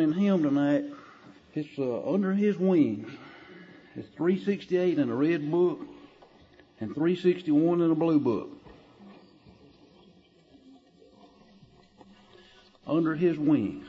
in hymn tonight. It's Under His Wings. It's 368 in the red book and 361 in the blue book. Under His Wings.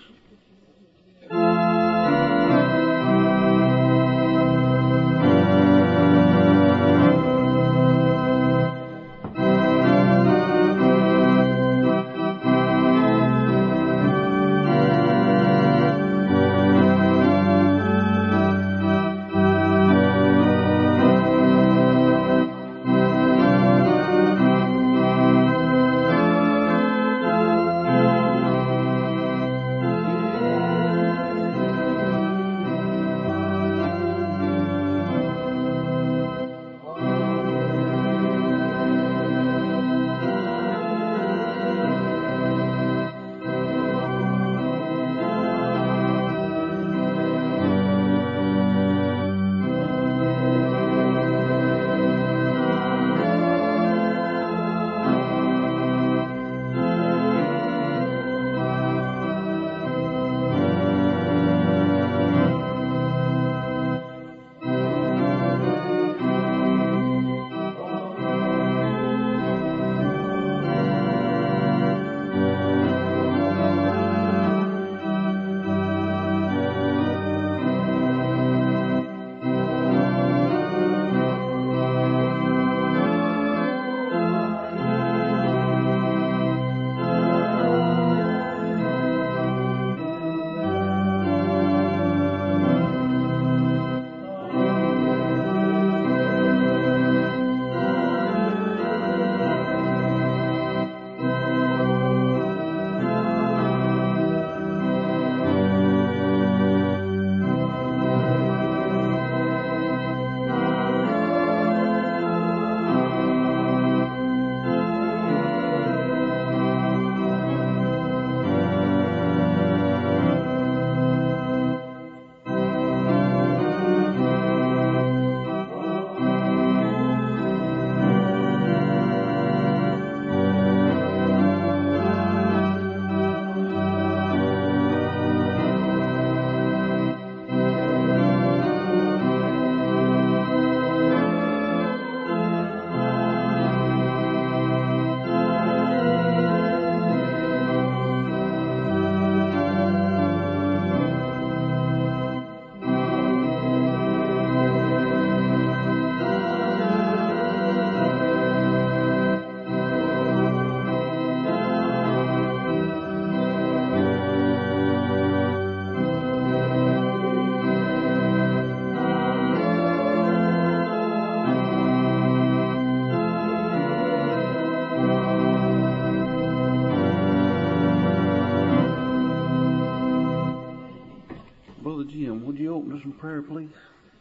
Brother Jim, would you open us in prayer, please?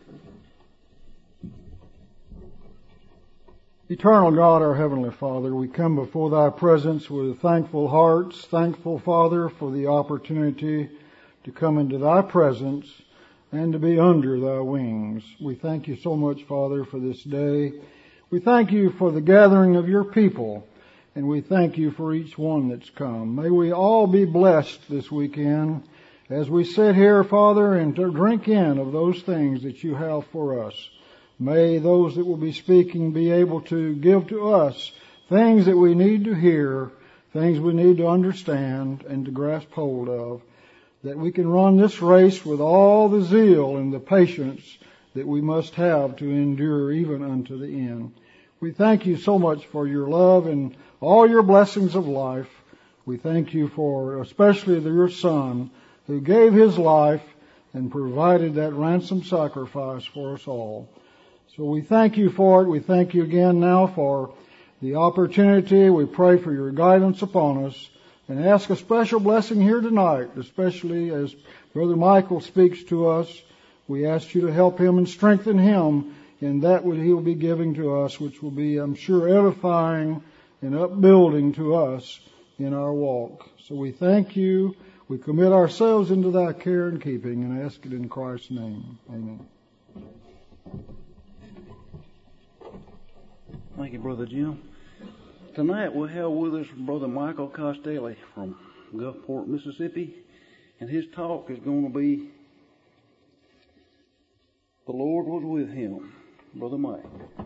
Eternal God, our Heavenly Father, we come before Thy presence with thankful hearts, thankful, Father, for the opportunity to come into Thy presence and to be under Thy wings. We thank You so much, Father, for this day. We thank You for the gathering of Your people, and we thank You for each one that's come. May we all be blessed this weekend as we sit here, Father, and to drink in of those things that You have for us. May those that will be speaking be able to give to us things that we need to hear, things we need to understand and to grasp hold of, that we can run this race with all the zeal and the patience that we must have to endure even unto the end. We thank You so much for Your love and all Your blessings of life. We thank You for especially Your Son, who gave His life and provided that ransom sacrifice for us all. So we thank You for it. We thank You again now for the opportunity. We pray for Your guidance upon us and ask a special blessing here tonight, especially as Brother Michael speaks to us. We ask You to help him and strengthen him in that what he will be giving to us, which will be, I'm sure, edifying and upbuilding to us in our walk. So we thank You. We commit ourselves into Thy care and keeping and ask it in Christ's name. Amen. Thank you, Brother Jim. Tonight we'll have with us Brother Michael Costelli from Gulfport, Mississippi. And his talk is going to be, the Lord was with him. Brother Mike.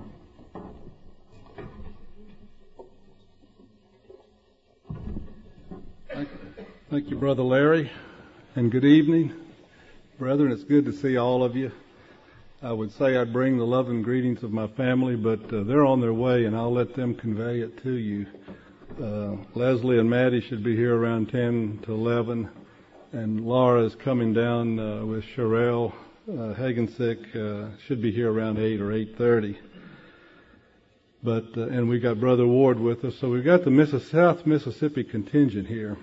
Thank you, Brother Larry, and good evening. Brethren, it's good to see all of you. I would say I'd bring the love and greetings of my family, but they're on their way, and I'll let them convey it to you. Leslie and Maddie should be here around 10 to 11, and Laura is coming down with Sherelle Hagensick, should be here around 8 or 8:30. But and we got Brother Ward with us, so we've got the South Mississippi contingent here.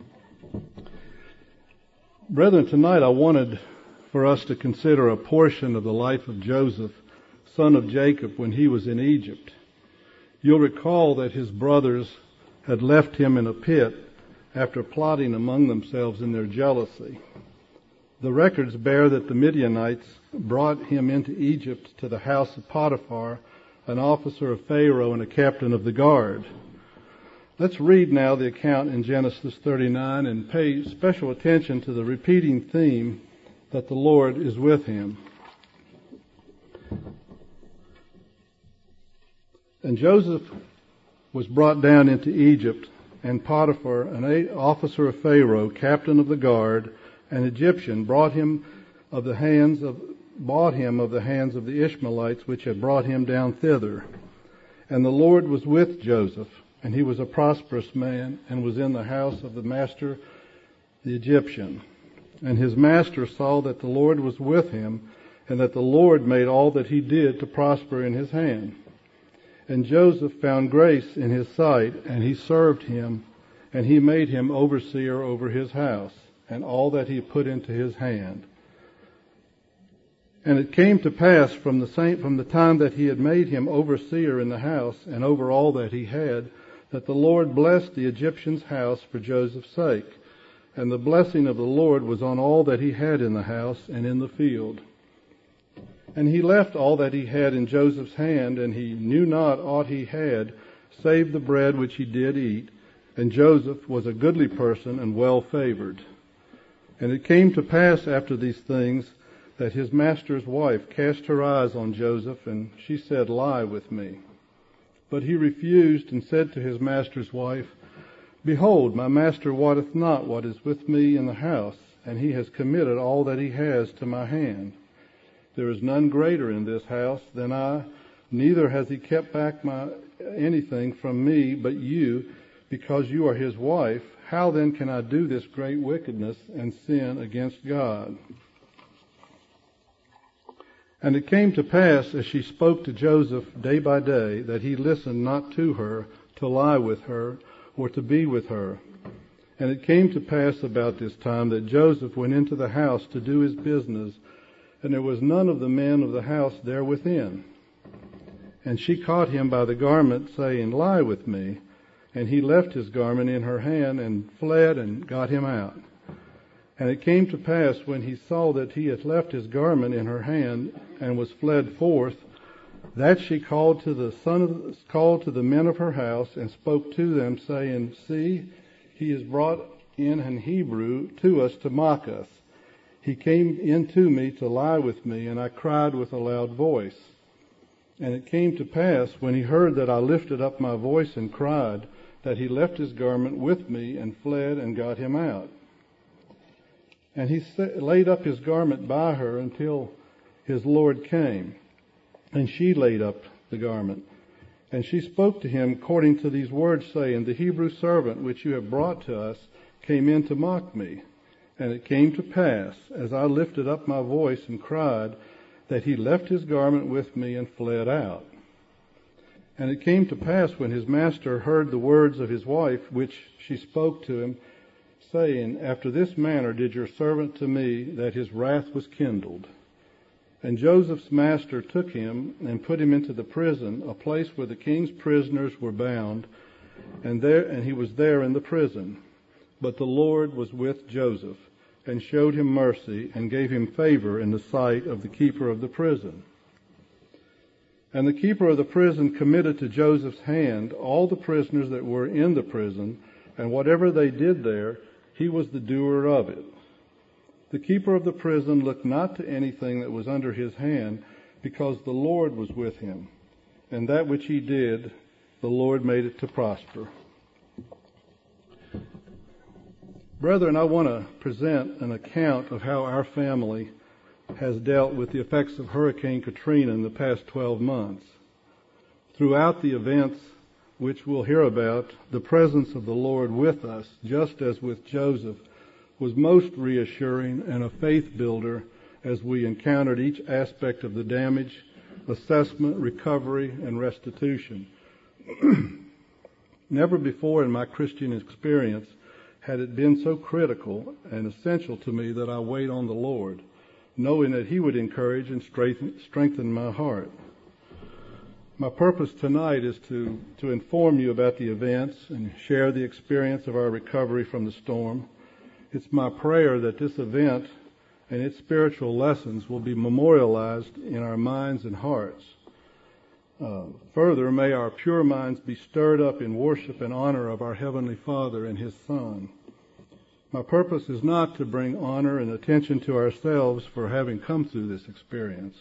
Brethren, tonight I wanted for us to consider a portion of the life of Joseph, son of Jacob, when he was in Egypt. You'll recall that his brothers had left him in a pit after plotting among themselves in their jealousy. The records bear that the Midianites brought him into Egypt to the house of Potiphar, an officer of Pharaoh and a captain of the guard. Let's read now the account in Genesis 39 and pay special attention to the repeating theme that the Lord is with him. And Joseph was brought down into Egypt, and Potiphar, an officer of Pharaoh, captain of the guard, an Egyptian, bought him of the hands of the Ishmaelites which had brought him down thither. And the Lord was with Joseph, and he was a prosperous man, and was in the house of the master, the Egyptian. And his master saw that the Lord was with him, and that the Lord made all that he did to prosper in his hand. And Joseph found grace in his sight, and he served him, and he made him overseer over his house, and all that he put into his hand. And it came to pass from the time that he had made him overseer in the house, and over all that he had, that the Lord blessed the Egyptian's house for Joseph's sake. And the blessing of the Lord was on all that he had in the house and in the field. And he left all that he had in Joseph's hand, and he knew not aught he had, save the bread which he did eat. And Joseph was a goodly person and well favored. And it came to pass after these things that his master's wife cast her eyes on Joseph, and she said, Lie with me. But he refused and said to his master's wife, Behold, my master wotteth not what is with me in the house, and he has committed all that he has to my hand. There is none greater in this house than I, neither has he kept back anything from me but you, because you are his wife. How then can I do this great wickedness and sin against God? And it came to pass, as she spoke to Joseph day by day, that he listened not to her, to lie with her, or to be with her. And it came to pass about this time that Joseph went into the house to do his business, and there was none of the men of the house there within. And she caught him by the garment, saying, Lie with me. And he left his garment in her hand, and fled, and got him out. And it came to pass, when he saw that he had left his garment in her hand, and was fled forth, that she called to the men of her house, and spoke to them, saying, See, he is brought in an Hebrew to us to mock us. He came in to me to lie with me, and I cried with a loud voice. And it came to pass, when he heard that I lifted up my voice and cried, that he left his garment with me, and fled, and got him out. And he laid up his garment by her until his Lord came. And she laid up the garment. And she spoke to him according to these words, saying, The Hebrew servant which you have brought to us came in to mock me. And it came to pass, as I lifted up my voice and cried, that he left his garment with me and fled out. And it came to pass, when his master heard the words of his wife, which she spoke to him, saying, After this manner did your servant to me, that his wrath was kindled. And Joseph's master took him and put him into the prison, a place where the king's prisoners were bound, and he was there in the prison. But the Lord was with Joseph, and showed him mercy, and gave him favor in the sight of the keeper of the prison. And the keeper of the prison committed to Joseph's hand all the prisoners that were in the prison, and whatever they did there, he was the doer of it. The keeper of the prison looked not to anything that was under his hand, because the Lord was with him, and that which he did, the Lord made it to prosper. Brethren, I want to present an account of how our family has dealt with the effects of Hurricane Katrina in the past 12 months. Throughout the events which we'll hear about, the presence of the Lord with us, just as with Joseph, was most reassuring and a faith builder as we encountered each aspect of the damage, assessment, recovery, and restitution. Never before in my Christian experience had it been so critical and essential to me that I wait on the Lord, knowing that He would encourage and strengthen my heart. My purpose tonight is to inform you about the events and share the experience of our recovery from the storm. It's my prayer that this event and its spiritual lessons will be memorialized in our minds and hearts. Further, may our pure minds be stirred up in worship and honor of our Heavenly Father and His Son. My purpose is not to bring honor and attention to ourselves for having come through this experience.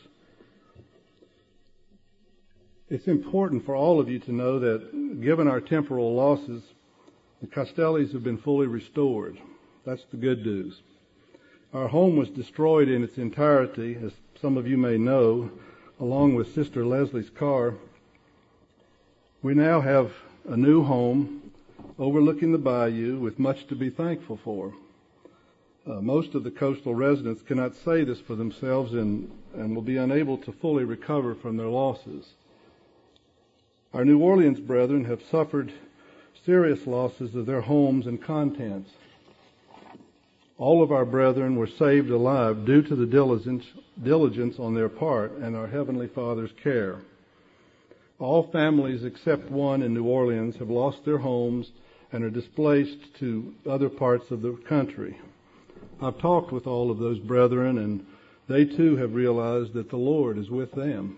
It's important for all of you to know that, given our temporal losses, the Costellis have been fully restored. That's the good news. Our home was destroyed in its entirety, as some of you may know, along with Sister Leslie's car. We now have a new home overlooking the bayou with much to be thankful for. Most of the coastal residents cannot say this for themselves and will be unable to fully recover from their losses. Our New Orleans brethren have suffered serious losses of their homes and contents. All of our brethren were saved alive due to the diligence on their part and our Heavenly Father's care. All families except one in New Orleans have lost their homes and are displaced to other parts of the country. I've talked with all of those brethren, and they too have realized that the Lord is with them.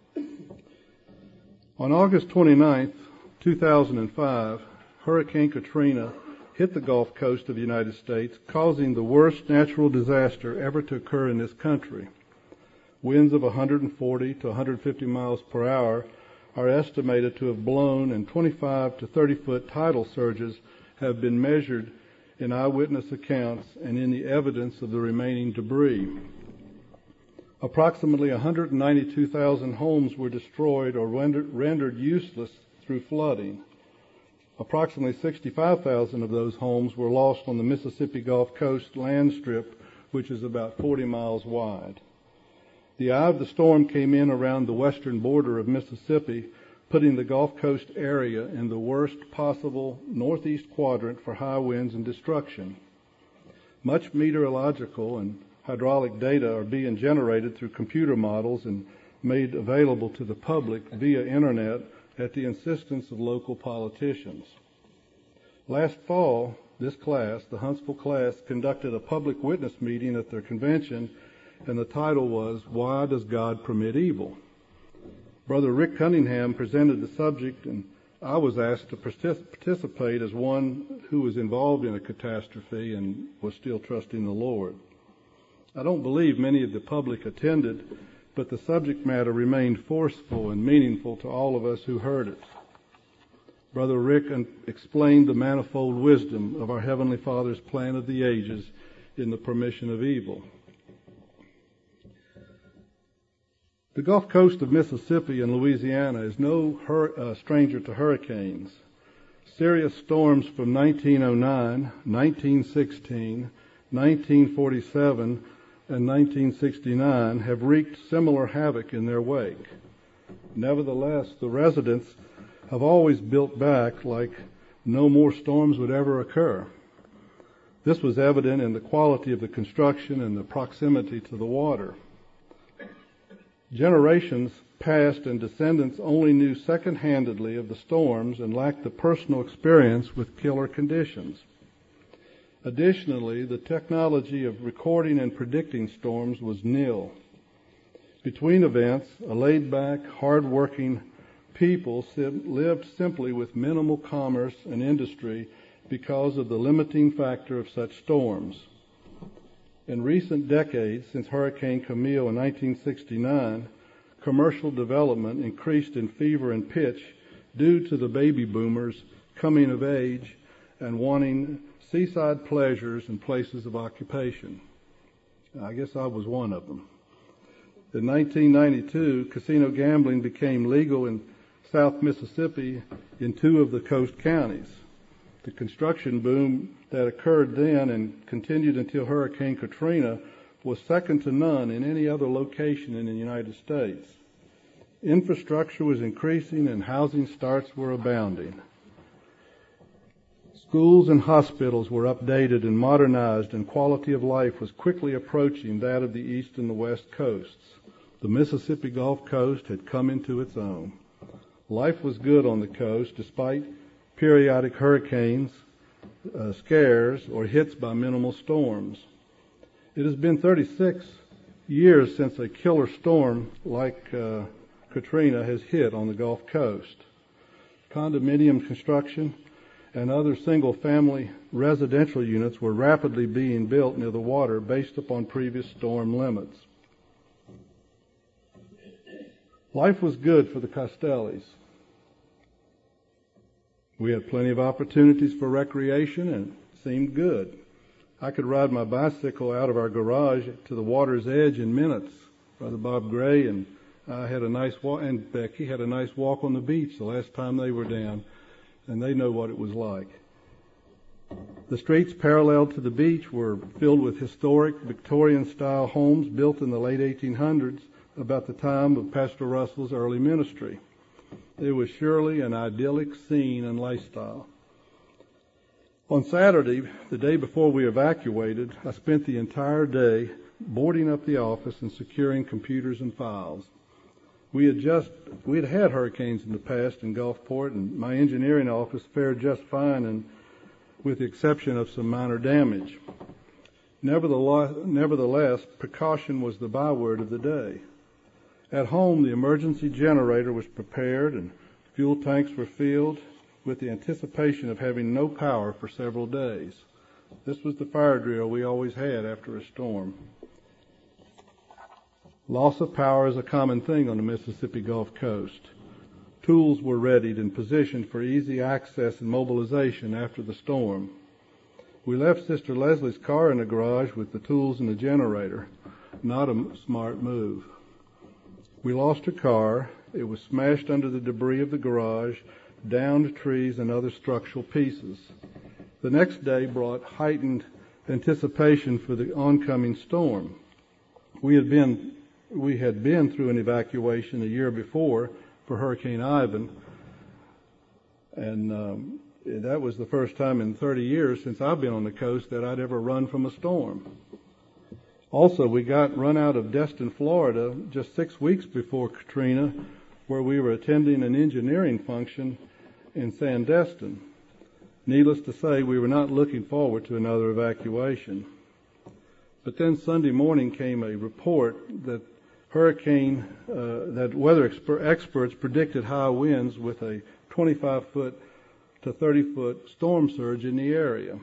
On August 29th, 2005, Hurricane Katrina hit the Gulf Coast of the United States, causing the worst natural disaster ever to occur in this country. Winds of 140 to 150 miles per hour are estimated to have blown, and 25 to 30 foot tidal surges have been measured in eyewitness accounts and in the evidence of the remaining debris. Approximately 192,000 homes were destroyed or rendered useless through flooding. Approximately 65,000 of those homes were lost on the Mississippi Gulf Coast land strip, which is about 40 miles wide. The eye of the storm came in around the western border of Mississippi, putting the Gulf Coast area in the worst possible northeast quadrant for high winds and destruction. Much meteorological and hydraulic data are being generated through computer models and made available to the public via internet at the insistence of local politicians. Last fall, this class, the Huntsville class, conducted a public witness meeting at their convention, and the title was, "Why Does God Permit Evil?" Brother Rick Cunningham presented the subject, and I was asked to participate as one who was involved in a catastrophe and was still trusting the Lord. I don't believe many of the public attended, but the subject matter remained forceful and meaningful to all of us who heard it. Brother Rick explained the manifold wisdom of our Heavenly Father's plan of the ages in the permission of evil. The Gulf Coast of Mississippi and Louisiana is no stranger to hurricanes. Serious storms from 1909, 1916, 1947, and 1969 have wreaked similar havoc in their wake. Nevertheless, the residents have always built back like no more storms would ever occur. This was evident in the quality of the construction and the proximity to the water. Generations past and descendants only knew second-handedly of the storms and lacked the personal experience with killer conditions. Additionally, the technology of recording and predicting storms was nil. Between events, a laid-back, hard-working people lived simply with minimal commerce and industry because of the limiting factor of such storms. In recent decades, since Hurricane Camille in 1969, commercial development increased in fever and pitch due to the baby boomers coming of age and wanting seaside pleasures and places of occupation. I guess I was one of them. In 1992, casino gambling became legal in South Mississippi in 2 of the coast counties. The construction boom that occurred then and continued until Hurricane Katrina was second to none in any other location in the United States. Infrastructure was increasing and housing starts were abounding. Schools and hospitals were updated and modernized, and quality of life was quickly approaching that of the East and the West coasts. The Mississippi Gulf Coast had come into its own. Life was good on the coast despite periodic hurricanes, scares, or hits by minimal storms. It has been 36 years since a killer storm like Katrina has hit on the Gulf Coast. Condominium construction and other single-family residential units were rapidly being built near the water based upon previous storm limits. Life was good for the Costellis. We had plenty of opportunities for recreation and it seemed good. I could ride my bicycle out of our garage to the water's edge in minutes. Brother Bob Gray and I had a nice walk, and Becky had a nice walk on the beach the last time they were down, and they know what it was like. The streets parallel to the beach were filled with historic Victorian-style homes built in the late 1800s, about the time of Pastor Russell's early ministry. It was surely an idyllic scene and lifestyle. On Saturday, the day before we evacuated, I spent the entire day boarding up the office and securing computers and files. We had had hurricanes in the past in Gulfport, and my engineering office fared just fine, and with the exception of some minor damage. Nevertheless, precaution was the byword of the day. At home, the emergency generator was prepared and fuel tanks were filled with the anticipation of having no power for several days. This was the fire drill we always had after a storm. Loss of power is a common thing on the Mississippi Gulf Coast. Tools were readied and positioned for easy access and mobilization after the storm. We left Sister Leslie's car in the garage with the tools and the generator. Not a smart move. We lost her car. It was smashed under the debris of the garage, downed trees and other structural pieces. The next day brought heightened anticipation for the oncoming storm. We had been through an evacuation a year before for Hurricane Ivan, and that was the first time in 30 years since I've been on the coast that I'd ever run from a storm. Also, we got run out of Destin, Florida, just 6 weeks before Katrina, where we were attending an engineering function in Sandestin. Needless to say, we were not looking forward to another evacuation. But then Sunday morning came a report that weather experts predicted high winds with a 25-foot to 30-foot storm surge in the area.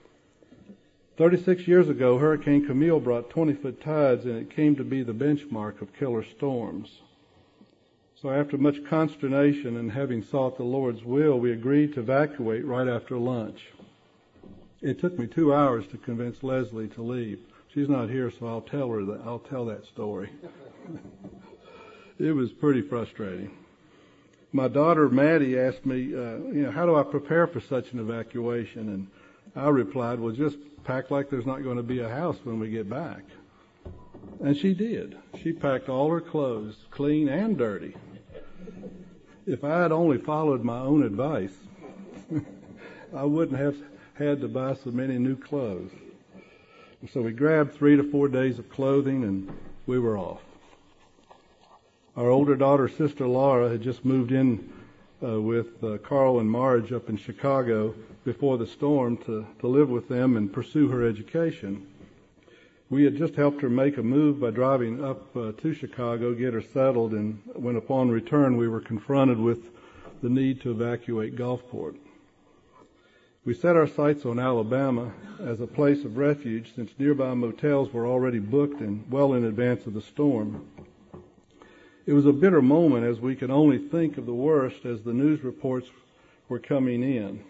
36 years ago, Hurricane Camille brought 20-foot tides, and it came to be the benchmark of killer storms. So after much consternation and having sought the Lord's will, we agreed to evacuate right after lunch. It took me 2 hours to convince Leslie to leave. She's not here, so I'll tell that story. It was pretty frustrating. My daughter Maddie asked me, how do I prepare for such an evacuation? And I replied, well, just pack like there's not going to be a house when we get back. And she did. She packed all her clothes, clean and dirty. If I had only followed my own advice, I wouldn't have had to buy so many new clothes. So we grabbed 3 to 4 days of clothing and we were off. Our older daughter, Sister Laura, had just moved in with Carl and Marge up in Chicago before the storm to live with them and pursue her education. We had just helped her make a move by driving up to Chicago, get her settled, and when upon return we were confronted with the need to evacuate Gulfport. We set our sights on Alabama as a place of refuge since nearby motels were already booked and well in advance of the storm. It was a bitter moment as we could only think of the worst as the news reports were coming in.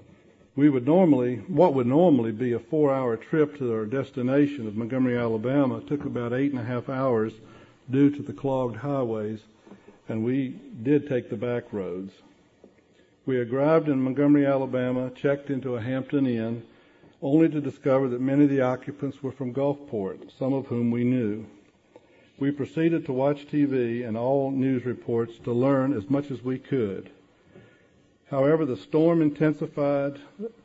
What would normally be a 4-hour trip to our destination of Montgomery, Alabama, took about 8.5 hours due to the clogged highways, and we did take the back roads. We arrived in Montgomery, Alabama, checked into a Hampton Inn, only to discover that many of the occupants were from Gulfport, some of whom we knew. We proceeded to watch TV and all news reports to learn as much as we could. However, as the storm intensified,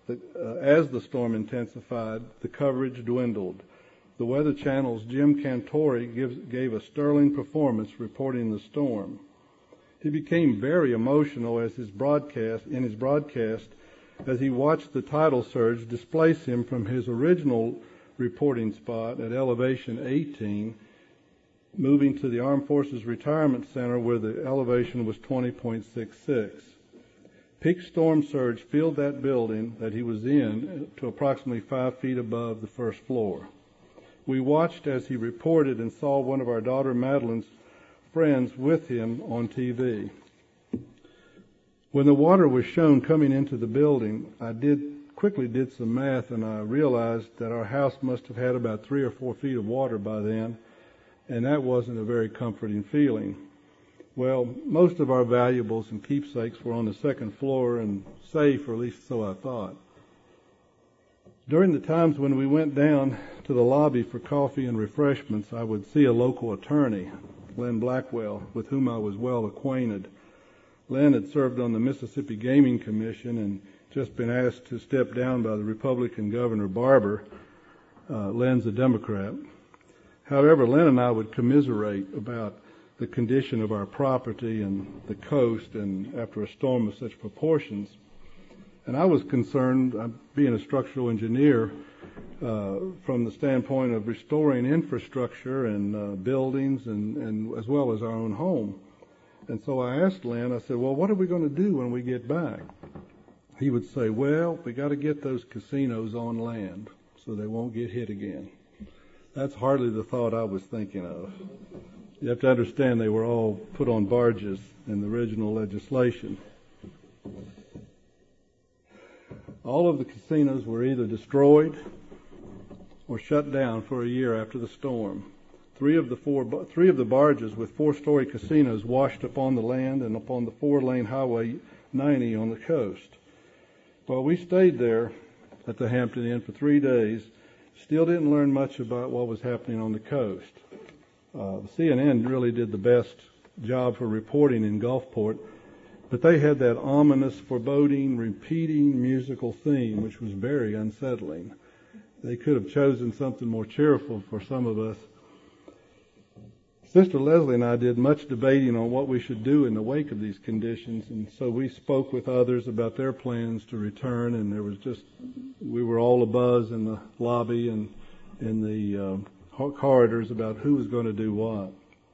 the coverage dwindled. The Weather Channel's Jim Cantori gave a sterling performance reporting the storm. He became very emotional in his broadcast as he watched the tidal surge displace him from his original reporting spot at elevation 18, moving to the Armed Forces Retirement Center where the elevation was 20.66. Peak storm surge filled that building that he was in to approximately 5 feet above the first floor. We watched as he reported and saw one of our daughter Madeline's friends with him on TV. When the water was shown coming into the building, I quickly did some math, and I realized that our house must have had about 3 or 4 feet of water by then, and that wasn't a very comforting feeling. Well, most of our valuables and keepsakes were on the second floor and safe, or at least so I thought. During the times when we went down to the lobby for coffee and refreshments, I would see a local attorney, Len Blackwell, with whom I was well acquainted. Len had served on the Mississippi Gaming Commission and just been asked to step down by the Republican Governor Barber. Len's a Democrat. However, Len and I would commiserate about the condition of our property and the coast, and after a storm of such proportions. And I was concerned, being a structural engineer, from the standpoint of restoring infrastructure and buildings and as well as our own home. And so I asked Len, I said, well, what are we going to do when we get back? He would say, well, we got to get those casinos on land so they won't get hit again. That's hardly the thought I was thinking of. You have to understand they were all put on barges in the original legislation. All of the casinos were either destroyed or shut down for a year after the storm. Three of the barges with 4-story casinos washed upon the land and upon the 4-lane Highway 90 on the coast. Well, we stayed there at the Hampton Inn for 3 days, still didn't learn much about what was happening on the coast. The CNN really did the best job for reporting in Gulfport, but they had that ominous, foreboding, repeating musical theme, which was very unsettling. They could have chosen something more cheerful for some of us. Sister Leslie and I did much debating on what we should do in the wake of these conditions, and so we spoke with others about their plans to return, and we were all abuzz in the lobby and in the corridors about who was going to do what.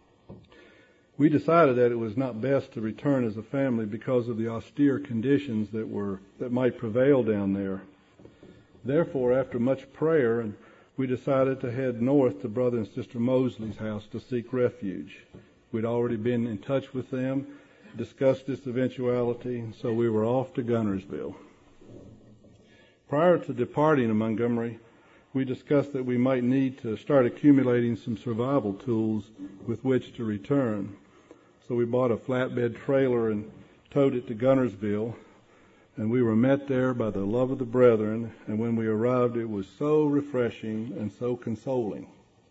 We decided that it was not best to return as a family because of the austere conditions that might prevail down there. Therefore, after much prayer, we decided to head north to Brother and Sister Mosley's house to seek refuge. We'd already been in touch with them, discussed this eventuality, so we were off to Gunnersville. Prior to departing to Montgomery, we discussed that we might need to start accumulating some survival tools with which to return. So we bought a flatbed trailer and towed it to Gunnersville, and we were met there by the love of the brethren, and when we arrived it was so refreshing and so consoling.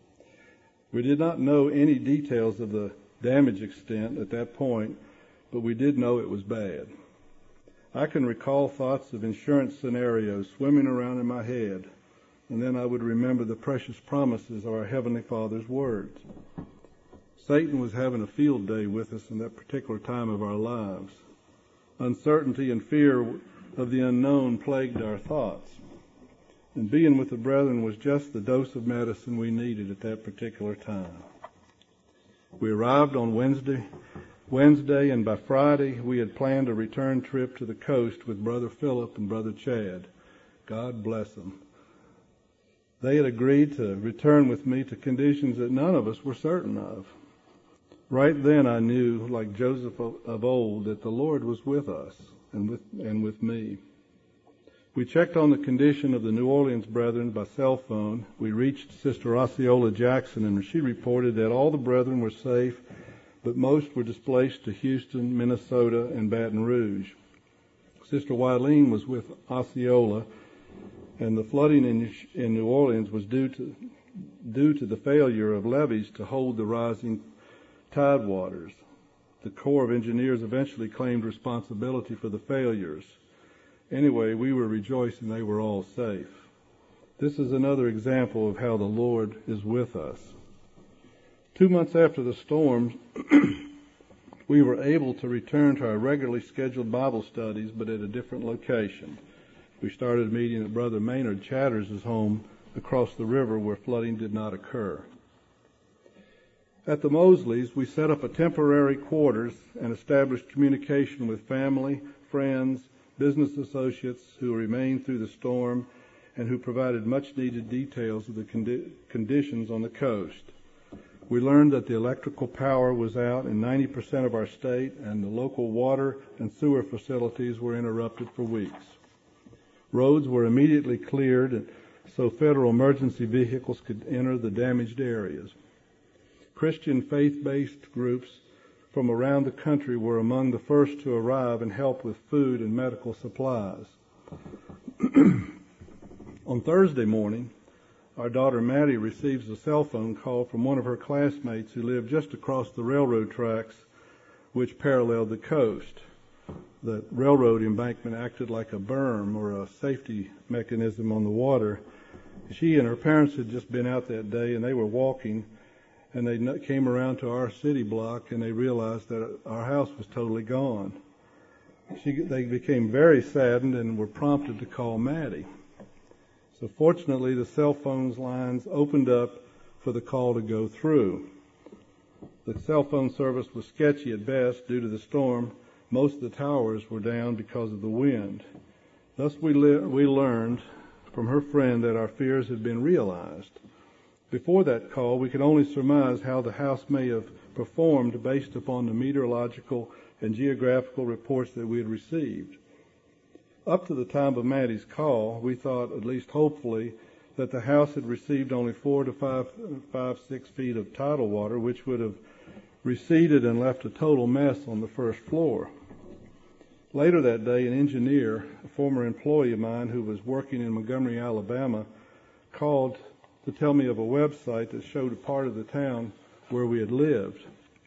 We did not know any details of the damage extent at that point, but we did know it was bad. I can recall thoughts of insurance scenarios swimming around in my head, and then I would remember the precious promises of our Heavenly Father's words. Satan was having a field day with us in that particular time of our lives. Uncertainty and fear of the unknown plagued our thoughts. And being with the brethren was just the dose of medicine we needed at that particular time. We arrived on Wednesday, and by Friday we had planned a return trip to the coast with Brother Philip and Brother Chad. God bless them. They had agreed to return with me to conditions that none of us were certain of. Right then I knew, like Joseph of old, that the Lord was with us and with me. We checked on the condition of the New Orleans brethren by cell phone. We reached Sister Osceola Jackson, and she reported that all the brethren were safe, but most were displaced to Houston, Minnesota, and Baton Rouge. Sister Wileen was with Osceola, and the flooding in New Orleans was due to the failure of levees to hold the rising tide waters. The Corps of Engineers eventually claimed responsibility for the failures. Anyway, we were rejoicing they were all safe. This is another example of how the Lord is with us. 2 months after the storms, we were able to return to our regularly scheduled Bible studies, but at a different location. We started meeting at Brother Maynard Chatters' home across the river where flooding did not occur. At the Mosleys, we set up a temporary quarters and established communication with family, friends, business associates who remained through the storm and who provided much-needed details of the conditions on the coast. We learned that the electrical power was out in 90% of our state, and the local water and sewer facilities were interrupted for weeks. Roads were immediately cleared so federal emergency vehicles could enter the damaged areas. Christian faith-based groups from around the country were among the first to arrive and help with food and medical supplies. On Thursday morning, our daughter Maddie receives a cell phone call from one of her classmates who lived just across the railroad tracks which paralleled the coast. The railroad embankment acted like a berm or a safety mechanism on the water. She and her parents had just been out that day, and they were walking, and they came around to our city block, and they realized that our house was totally gone. They became very saddened and were prompted to call Maddie. So fortunately, the cell phone lines opened up for the call to go through. The cell phone service was sketchy at best due to the storm. Most of the towers were down because of the wind. Thus we learned from her friend that our fears had been realized. Before that call, we could only surmise how the house may have performed based upon the meteorological and geographical reports that we had received. Up to the time of Maddie's call, we thought, at least hopefully, that the house had received only 4 to 6 feet of tidal water, which would have receded and left a total mess on the first floor. Later that day, an engineer, a former employee of mine who was working in Montgomery, Alabama, called to tell me of a website that showed a part of the town where we had lived.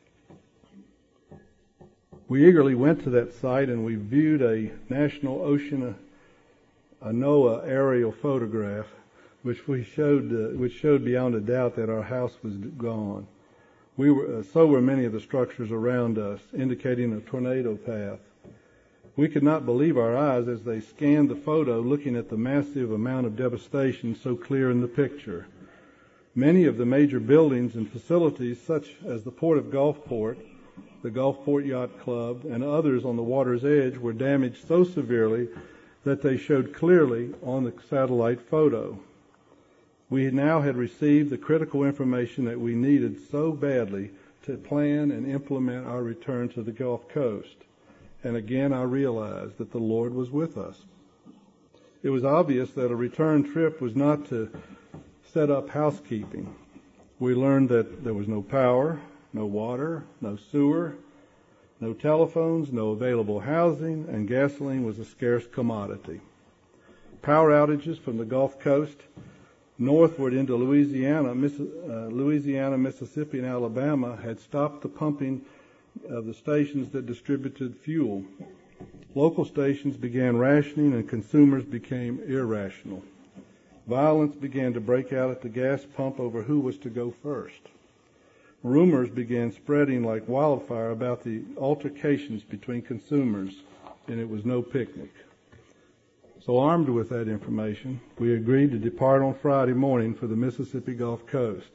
We eagerly went to that site, and we viewed a National Ocean NOAA aerial photograph, which showed beyond a doubt that our house was gone. So were many of the structures around us, indicating a tornado path. We could not believe our eyes as they scanned the photo, looking at the massive amount of devastation so clear in the picture. Many of the major buildings and facilities, such as the Port of Gulfport, the Gulfport Yacht Club, and others on the water's edge, were damaged so severely that they showed clearly on the satellite photo. We now had received the critical information that we needed so badly to plan and implement our return to the Gulf Coast. And again, I realized that the Lord was with us. It was obvious that a return trip was not to set up housekeeping. We learned that there was no power, no water, no sewer, no telephones, no available housing, and gasoline was a scarce commodity. Power outages from the Gulf Coast northward into Louisiana, Mississippi, and Alabama had stopped the pumping of the stations that distributed fuel. Local stations began rationing, and consumers became irrational. Violence began to break out at the gas pump over who was to go first. Rumors began spreading like wildfire about the altercations between consumers, and it was no picnic. So armed with that information, we agreed to depart on Friday morning for the Mississippi Gulf Coast.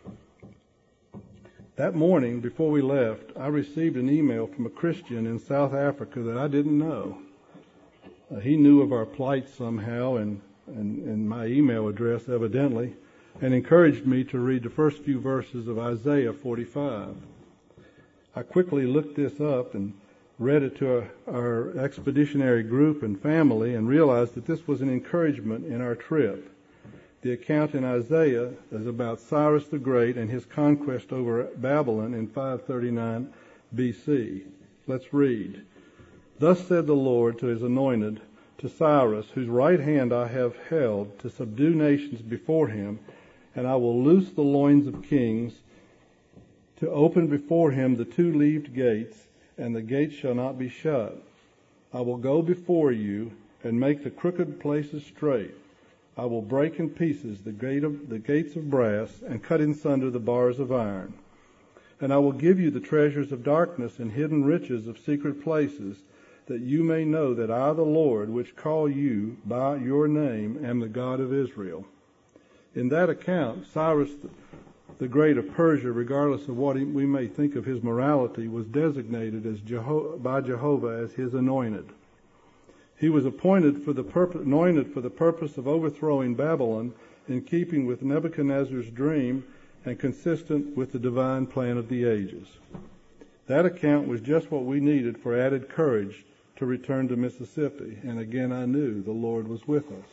That morning, before we left, I received an email from a Christian in South Africa that I didn't know. He knew of our plight somehow, and and my email address evidently, and encouraged me to read the first few verses of Isaiah 45. I quickly looked this up and read it to our expeditionary group and family and realized that this was an encouragement in our trip. The account in Isaiah is about Cyrus the Great and his conquest over Babylon in 539 BC. Let's read. Thus said the Lord to his anointed, to Cyrus, whose right hand I have held, to subdue nations before him, and I will loose the loins of kings, to open before him the two-leaved gates, and the gates shall not be shut. I will go before you and make the crooked places straight. I will break in pieces the gates of brass and cut in sunder the bars of iron. And I will give you the treasures of darkness and hidden riches of secret places, that you may know that I, the Lord, which call you by your name, am the God of Israel. In that account, Cyrus the Great of Persia, regardless of what we may think of his morality, was designated by Jehovah as his anointed. He was anointed for the purpose of overthrowing Babylon, in keeping with Nebuchadnezzar's dream and consistent with the divine plan of the ages. That account was just what we needed for added courage to return to Mississippi, and again I knew the Lord was with us.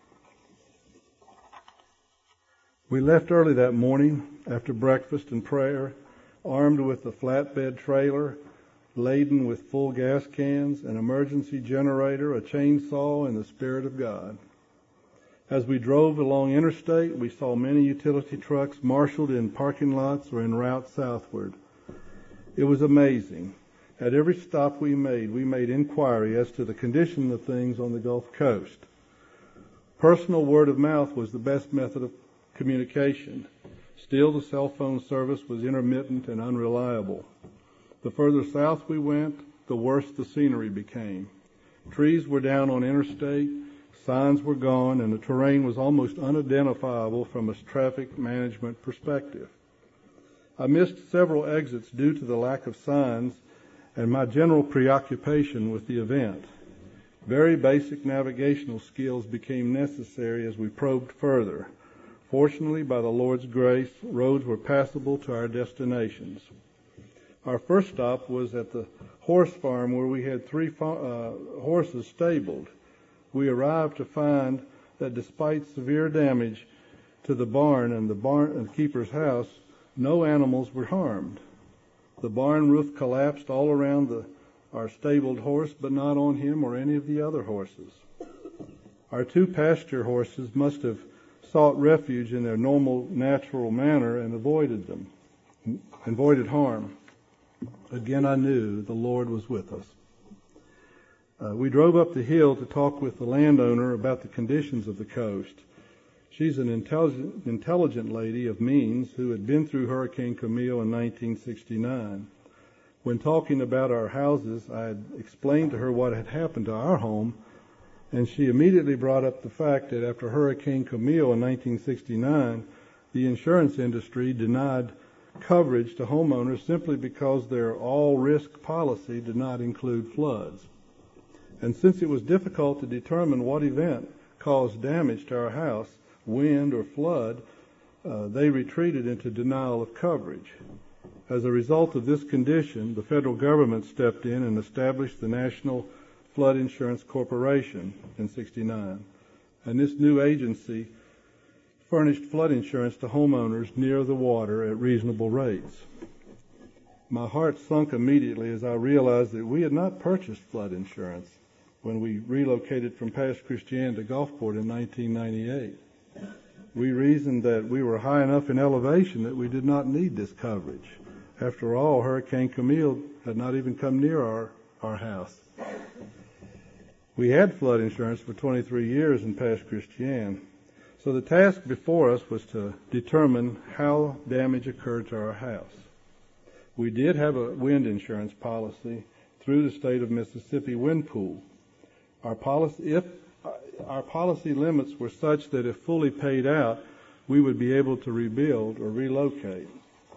We left early that morning after breakfast and prayer, armed with a flatbed trailer, laden with full gas cans, an emergency generator, a chainsaw, and the Spirit of God. As we drove along interstate, we saw many utility trucks marshaled in parking lots or en route southward. It was amazing. At every stop we made inquiry as to the condition of things on the Gulf Coast. Personal word of mouth was the best method of communication. Still, the cell phone service was intermittent and unreliable. The further south we went, the worse the scenery became. Trees were down on interstate, signs were gone, and the terrain was almost unidentifiable from a traffic management perspective. I missed several exits due to the lack of signs and my general preoccupation with the event. Very basic navigational skills became necessary as we probed further. Fortunately, by the Lord's grace, roads were passable to our destinations. Our first stop was at the horse farm where we had 3 horses stabled. We arrived to find that despite severe damage to the barn and the keeper's house, no animals were harmed. The barn roof collapsed all around our stabled horse, but not on him or any of the other horses. Our 2 pasture horses must have sought refuge in their normal, natural manner and avoided harm. Again, I knew the Lord was with us. We drove up the hill to talk with the landowner about the conditions of the coast. She's an intelligent lady of means who had been through Hurricane Camille in 1969. When talking about our houses, I had explained to her what had happened to our home, and she immediately brought up the fact that after Hurricane Camille in 1969, the insurance industry denied coverage to homeowners simply because their all-risk policy did not include floods. And since it was difficult to determine what event caused damage to our house, wind or flood, they retreated into denial of coverage. As a result of this condition, the federal government stepped in and established the National Flood Insurance Corporation in 1969. And this new agency furnished flood insurance to homeowners near the water at reasonable rates. My heart sunk immediately as I realized that we had not purchased flood insurance when we relocated from Pass Christian to Gulfport in 1998. We reasoned that we were high enough in elevation that we did not need this coverage. After all, Hurricane Camille had not even come near our house. We had flood insurance for 23 years in Pass Christian. So the task before us was to determine how damage occurred to our house. We did have a wind insurance policy through the state of Mississippi Wind Pool. Our policy limits were such that if fully paid out, we would be able to rebuild or relocate.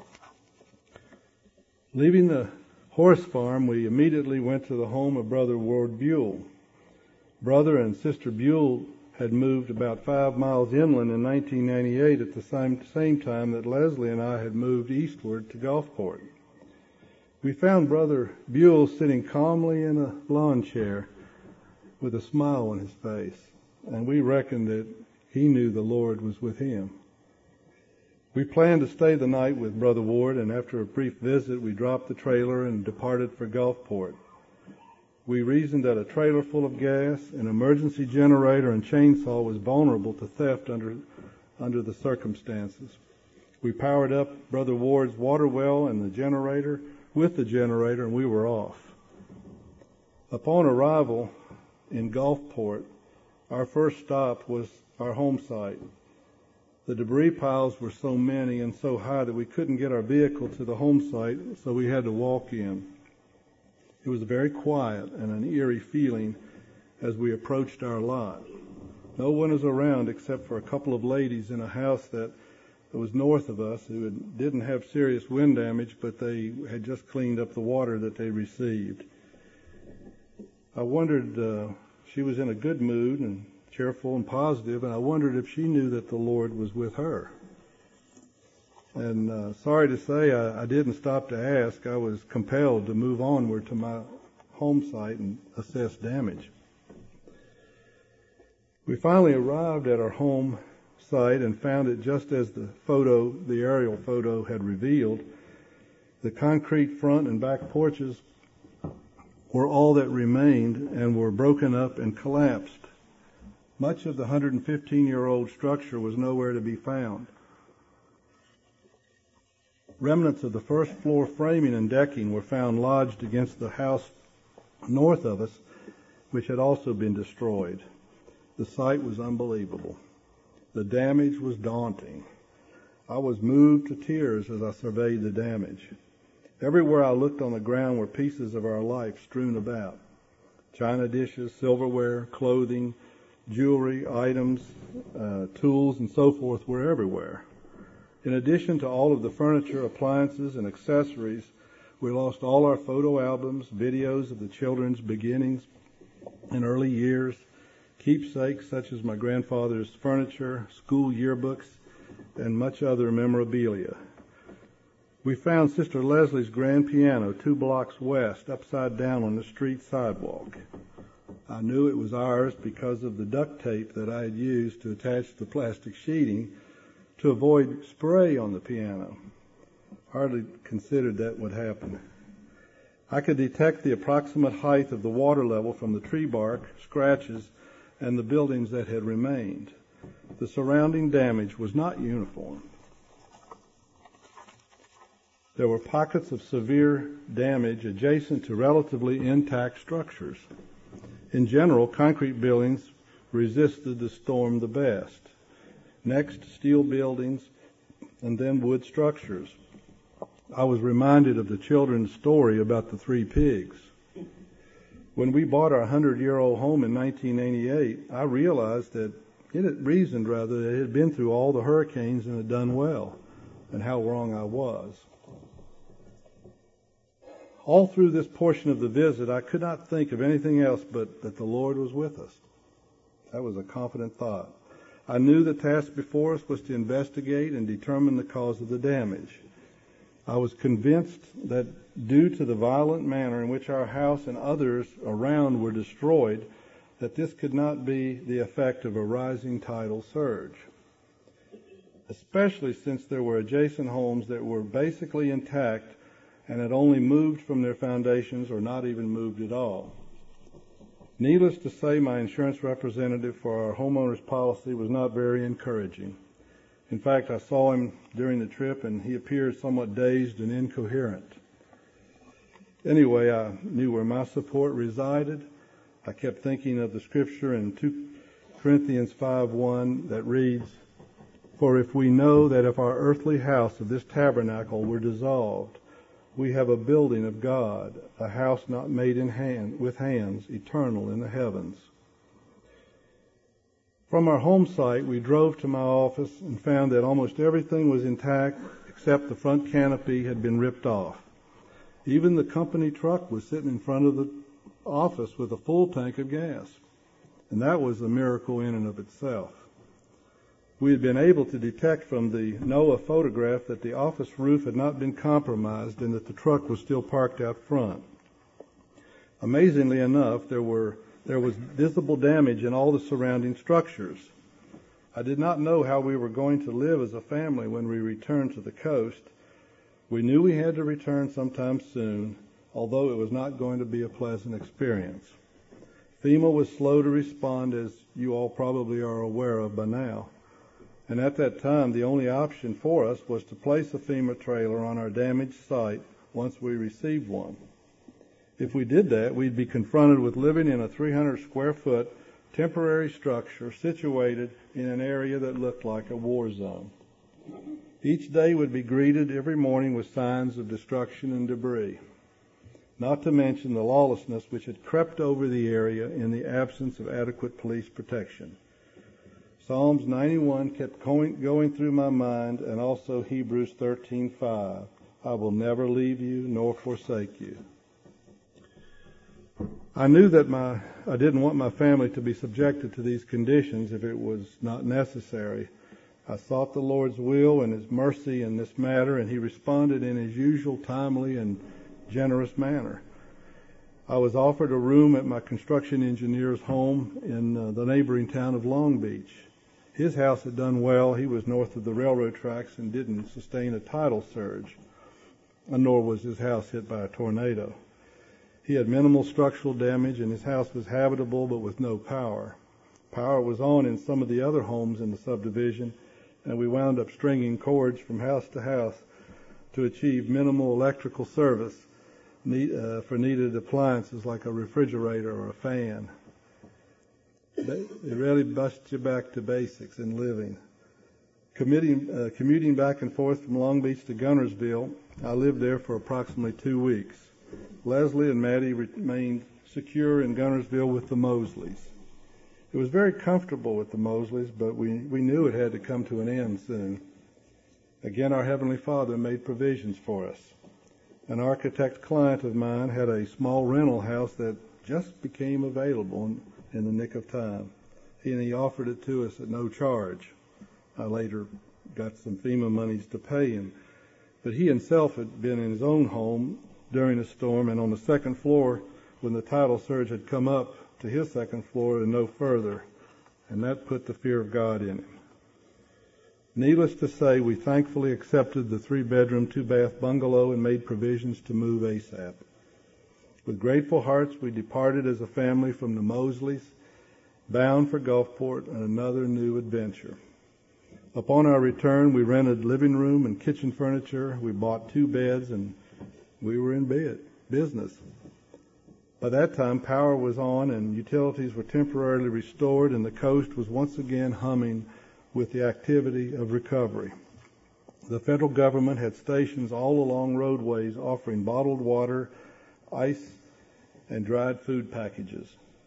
Leaving the horse farm, we immediately went to the home of Brother Ward Buell. Brother and Sister Buell had moved about 5 miles inland in 1998 at the same time that Leslie and I had moved eastward to Gulfport. We found Brother Buell sitting calmly in a lawn chair with a smile on his face, and we reckoned that he knew the Lord was with him. We planned to stay the night with Brother Ward, and after a brief visit, we dropped the trailer and departed for Gulfport. We reasoned that a trailer full of gas, an emergency generator, and chainsaw was vulnerable to theft under the circumstances. We powered up Brother Ward's water well and the generator, and we were off. Upon arrival in Gulfport, our first stop was our home site. The debris piles were so many and so high that we couldn't get our vehicle to the home site, so we had to walk in. It was very quiet and an eerie feeling as we approached our lot. No one was around except for a couple of ladies in a house that was north of us who didn't have serious wind damage, but they had just cleaned up the water that they received. I wondered, she was in a good mood and cheerful and positive, and I wondered if she knew that the Lord was with her. And sorry to say, I didn't stop to ask. I was compelled to move onward to my home site and assess damage. We finally arrived at our home site and found it just as the aerial photo had revealed. The concrete front and back porches were all that remained and were broken up and collapsed. Much of the 115-year-old structure was nowhere to be found. Remnants of the first floor framing and decking were found lodged against the house north of us, which had also been destroyed. The sight was unbelievable. The damage was daunting. I was moved to tears as I surveyed the damage. Everywhere I looked on the ground were pieces of our life strewn about. China dishes, silverware, clothing, jewelry, items, tools, and so forth were everywhere. In addition to all of the furniture, appliances, and accessories, we lost all our photo albums, videos of the children's beginnings and early years, keepsakes such as my grandfather's furniture, school yearbooks, and much other memorabilia. We found Sister Leslie's grand piano 2 blocks west, upside down on the street sidewalk. I knew it was ours because of the duct tape that I had used to attach the plastic sheeting to avoid spray on the piano. Hardly considered that would happen. I could detect the approximate height of the water level from the tree bark, scratches, and the buildings that had remained. The surrounding damage was not uniform. There were pockets of severe damage adjacent to relatively intact structures. In general, concrete buildings resisted the storm the best. Next, steel buildings, and then wood structures. I was reminded of the children's story about the 3 pigs. When we bought our 100-year-old home in 1988, I realized that it had been through all the hurricanes and had done well, and how wrong I was. All through this portion of the visit, I could not think of anything else but that the Lord was with us. That was a confident thought. I knew the task before us was to investigate and determine the cause of the damage. I was convinced that due to the violent manner in which our house and others around were destroyed, that this could not be the effect of a rising tidal surge, especially since there were adjacent homes that were basically intact and had only moved from their foundations or not even moved at all. Needless to say, my insurance representative for our homeowner's policy was not very encouraging. In fact, I saw him during the trip and he appeared somewhat dazed and incoherent. Anyway, I knew where my support resided. I kept thinking of the scripture in 2 Corinthians 5:1 that reads, "For if we know that if our earthly house of this tabernacle were dissolved, we have a building of God, a house not made with hands, eternal in the heavens." From our home site, we drove to my office and found that almost everything was intact except the front canopy had been ripped off. Even the company truck was sitting in front of the office with a full tank of gas. and that was a miracle in and of itself. We had been able to detect from the NOAA photograph that the office roof had not been compromised and that the truck was still parked out front. Amazingly enough, there was visible damage in all the surrounding structures. I did not know how we were going to live as a family when we returned to the coast. We knew we had to return sometime soon, although it was not going to be a pleasant experience. FEMA was slow to respond, as you all probably are aware of by now. And at that time, the only option for us was to place a FEMA trailer on our damaged site once we received one. If we did that, we'd be confronted with living in a 300 square foot temporary structure situated in an area that looked like a war zone. Each day would be greeted every morning with signs of destruction and debris, not to mention the lawlessness which had crept over the area in the absence of adequate police protection. Psalms 91 kept going through my mind, and also Hebrews 13:5. I will never leave you nor forsake you. I knew that I didn't want my family to be subjected to these conditions if it was not necessary. I sought the Lord's will and His mercy in this matter, and He responded in His usual timely and generous manner. I was offered a room at my construction engineer's home in the neighboring town of Long Beach. His house had done well. He was north of the railroad tracks and didn't sustain a tidal surge, nor was his house hit by a tornado. He had minimal structural damage, and his house was habitable but with no power. Power was on in some of the other homes in the subdivision, and we wound up stringing cords from house to house to achieve minimal electrical service for needed appliances like a refrigerator or a fan. It really busts you back to basics in living. Commuting back and forth from Long Beach to Guntersville, I lived there for approximately 2 weeks. Leslie and Maddie remained secure in Guntersville with the Mosleys. It was very comfortable with the Mosleys, but we knew it had to come to an end soon. Again, our Heavenly Father made provisions for us. An architect client of mine had a small rental house that just became available in the nick of time. He offered it to us at no charge. I later got some FEMA monies to pay him. But he himself had been in his own home during a storm, and on the second floor when the tidal surge had come up to his second floor and no further, and that put the fear of God in him. Needless to say, we thankfully accepted the 3-bedroom, 2-bath bungalow and made provisions to move ASAP. With grateful hearts, we departed as a family from the Mosleys, bound for Gulfport and another new adventure. Upon our return, we rented living room and kitchen furniture. We bought 2 beds, and we were in business. By that time, power was on and utilities were temporarily restored, and the coast was once again humming with the activity of recovery. The federal government had stations all along roadways offering bottled water, ice, and dried food packages.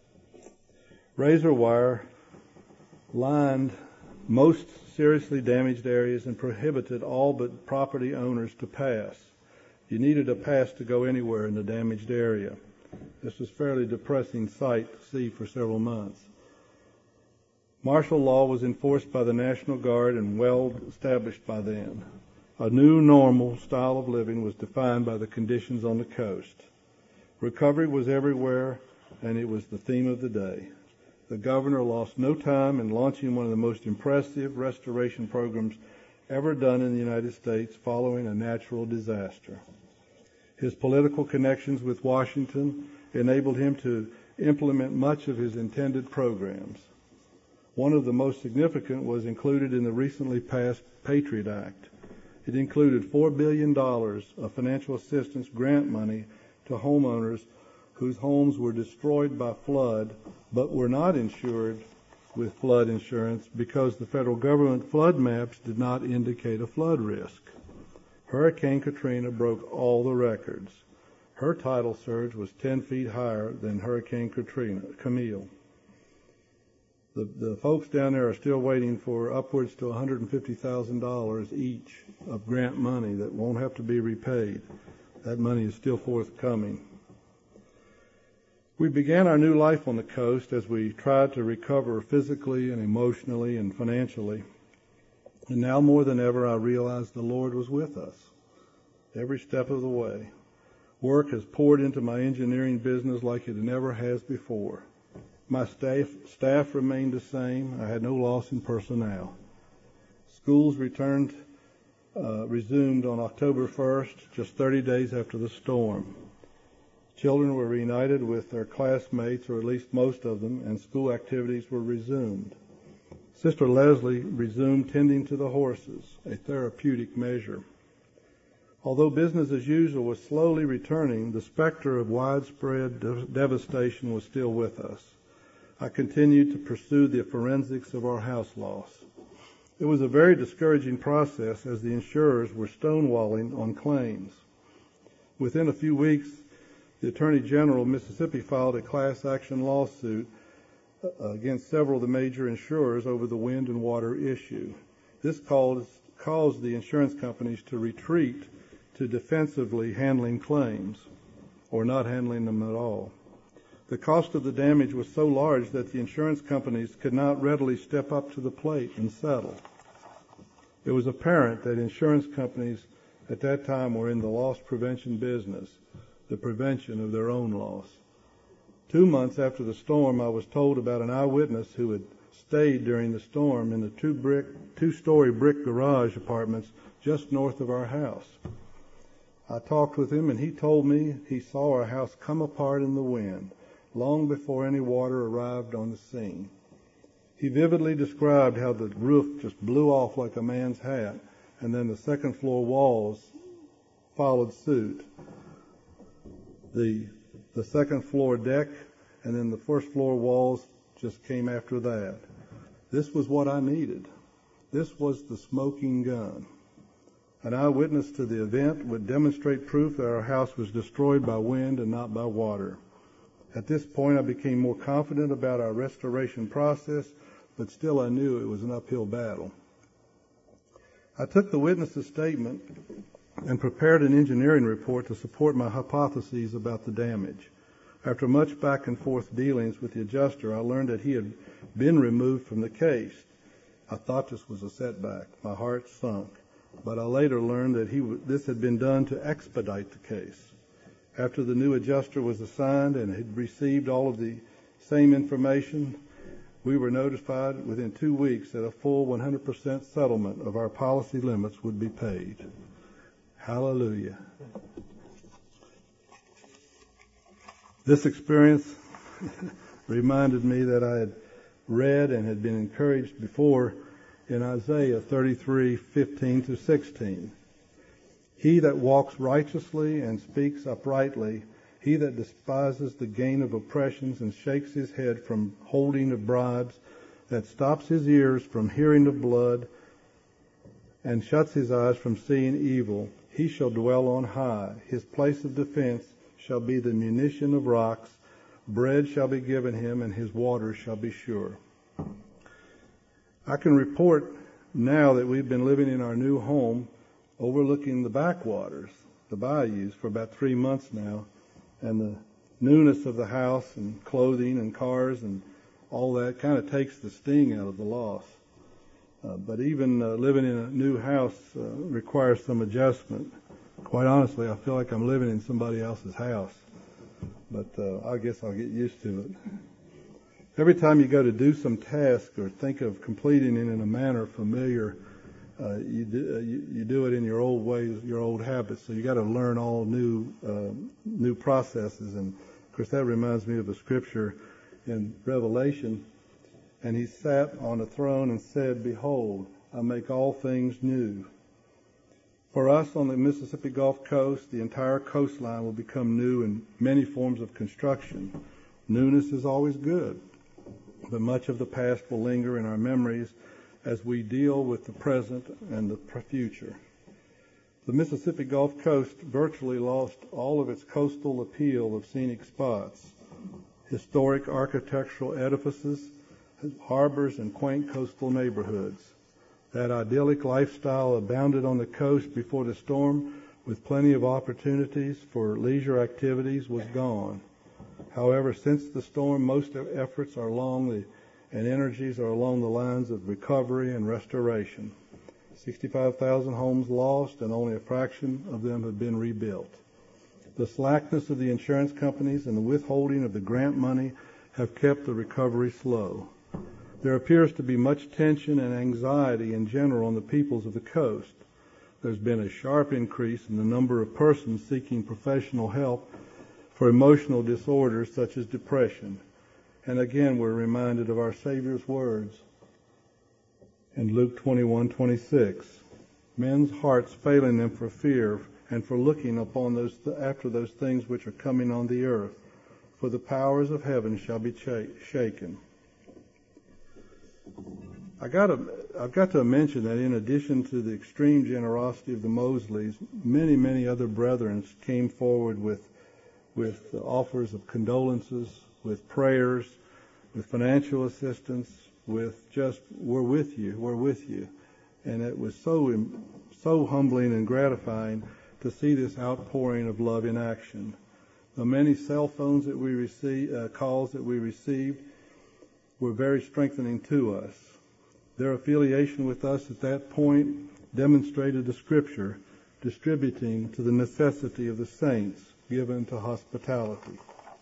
Razor wire lined most seriously damaged areas and prohibited all but property owners to pass. You needed a pass to go anywhere in the damaged area. This was a fairly depressing sight to see for several months. Martial law was enforced by the National Guard and well established by then. A new normal style of living was defined by the conditions on the coast. Recovery was everywhere, and it was the theme of the day. The governor lost no time in launching one of the most impressive restoration programs ever done in the United States following a natural disaster. His political connections with Washington enabled him to implement much of his intended programs. One of the most significant was included in the recently passed Patriot Act. It included $4 billion of financial assistance grant money to homeowners whose homes were destroyed by flood but were not insured with flood insurance because the federal government flood maps did not indicate a flood risk. Hurricane Katrina broke all the records. Her tidal surge was 10 feet higher than Hurricane Camille. The folks down there are still waiting for upwards to $150,000 each of grant money that won't have to be repaid. That money is still forthcoming. We began our new life on the coast as we tried to recover physically and emotionally and financially. And now more than ever, I realized the Lord was with us every step of the way. Work has poured into my engineering business like it never has before. My staff remained the same. I had no loss in personnel. Schools resumed on October 1st, just 30 days after the storm. Children were reunited with their classmates, or at least most of them, and school activities were resumed. Sister Leslie resumed tending to the horses, a therapeutic measure. Although business as usual was slowly returning, the specter of widespread devastation was still with us. I continued to pursue the forensics of our house loss. It was a very discouraging process as the insurers were stonewalling on claims. Within a few weeks, the Attorney General of Mississippi filed a class action lawsuit against several of the major insurers over the wind and water issue. This caused the insurance companies to retreat to defensively handling claims, or not handling them at all. The cost of the damage was so large that the insurance companies could not readily step up to the plate and settle. It was apparent that insurance companies at that time were in the loss prevention business, the prevention of their own loss. 2 months after the storm, I was told about an eyewitness who had stayed during the storm in the two-story brick garage apartments just north of our house. I talked with him, and he told me he saw our house come apart in the wind long before any water arrived on the scene. He vividly described how the roof just blew off like a man's hat, and then the second floor walls followed suit. The second floor deck and then the first floor walls just came after that. This was what I needed. This was the smoking gun. An eyewitness to the event would demonstrate proof that our house was destroyed by wind and not by water. At this point, I became more confident about our restoration process, but still I knew it was an uphill battle. I took the witness's statement and prepared an engineering report to support my hypotheses about the damage. After much back and forth dealings with the adjuster, I learned that he had been removed from the case. I thought this was a setback. My heart sunk. But I later learned that this had been done to expedite the case. After the new adjuster was assigned and had received all of the same information, we were notified within 2 weeks that a full 100% settlement of our policy limits would be paid. Hallelujah. This experience reminded me that I had read and had been encouraged before in Isaiah 33:15-16. He that walks righteously and speaks uprightly, he that despises the gain of oppressions and shakes his head from holding of bribes, that stops his ears from hearing of blood and shuts his eyes from seeing evil, he shall dwell on high. His place of defense shall be the munition of rocks. Bread shall be given him, and his waters shall be sure. I can report now that we've been living in our new home overlooking the backwaters, the bayous, for about 3 months now, and the newness of the house and clothing and cars and all that kind of takes the sting out of the loss. But even living in a new house requires some adjustment. Quite honestly, I feel like I'm living in somebody else's house, but I guess I'll get used to it. Every time you go to do some task or think of completing it in a manner familiar, you do it in your old ways, your old habits. So you got to learn all new processes. And of course, that reminds me of a scripture in Revelation. And he sat on a throne and said, "Behold, I make all things new." For us on the Mississippi Gulf Coast, the entire coastline will become new in many forms of construction. Newness is always good, but much of the past will linger in our memories as we deal with the present and the future. The Mississippi Gulf Coast virtually lost all of its coastal appeal of scenic spots, historic architectural edifices, harbors, and quaint coastal neighborhoods. That idyllic lifestyle abounded on the coast before the storm, with plenty of opportunities for leisure activities, was gone. However, since the storm, most efforts are and energies are along the lines of recovery and restoration. 65,000 homes lost, and only a fraction of them have been rebuilt. The slackness of the insurance companies and the withholding of the grant money have kept the recovery slow. There appears to be much tension and anxiety in general on the peoples of the coast. There's been a sharp increase in the number of persons seeking professional help for emotional disorders such as depression. And again, we're reminded of our Savior's words in Luke 21:26. Men's hearts failing them for fear and for looking upon after those things which are coming on the earth, for the powers of heaven shall be shaken. I've got to mention that in addition to the extreme generosity of the Mosleys, many, many other brethren came forward with offers of condolences, with prayers, with financial assistance, with just, we're with you. And it was so humbling and gratifying to see this outpouring of love in action. The many cell phones that we received, calls that we received, were very strengthening to us. Their affiliation with us at that point demonstrated the Scripture distributing to the necessity of the saints given to hospitality.